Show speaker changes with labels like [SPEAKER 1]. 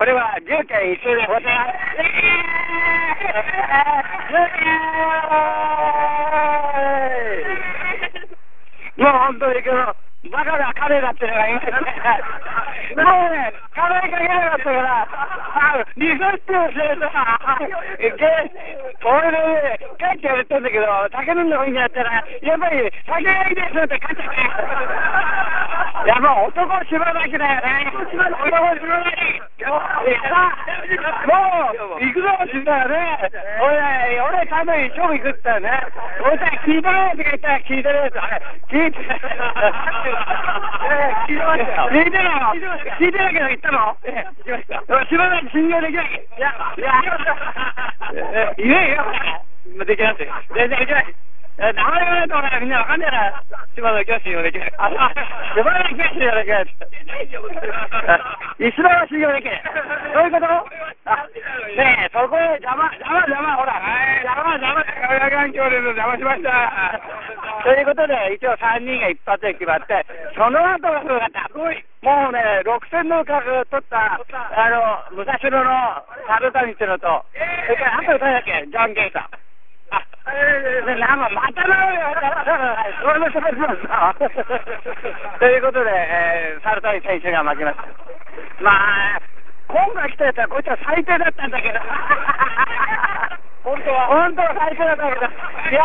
[SPEAKER 1] これは重慶一周でございます。もう本当にバカな彼だってのがいますね。もうね、金かけなかったから、リソッチをしてさ、俺で帰ってやったんだけど、酒飲んだ方がいいんだったら、やっぱり酒がいいですって帰ってきて。いやもう男しばらきだよね。男しばらき。もう行くぞって言ったらね、俺多分勝負行くって言ったらね、俺さ聞いてるやつが言ったら聞いてるやつ、聞いてる。聞いてましたよ。聞いてるよ。聞いてないけど言ったの？聞きました。しばらく信用できない。いや、言えよ。できますよ。全然できない。名前言わないとみんなわかんないから、島田教師信用できない。しばらく信用できない。石田は信用できない。どういうこと？ねえ、そこへ邪魔、ほら。邪魔しました。ということで、一応3人が一発で決まって、その後がすごかった。もうね、6000の取った、武蔵野の猿谷っていうのと、それからあと誰だっけ、ジャンケンさん。またなよ、俺もしゃべりますな。ということで、猿谷選手が負けました。まあ、今回来たやつはこいつは最低だったんだけど。本当は最低だったんだけど。